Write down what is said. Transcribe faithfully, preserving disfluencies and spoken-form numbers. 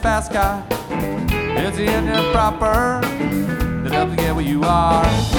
fast car. It's the engine proper that helps you get where you are.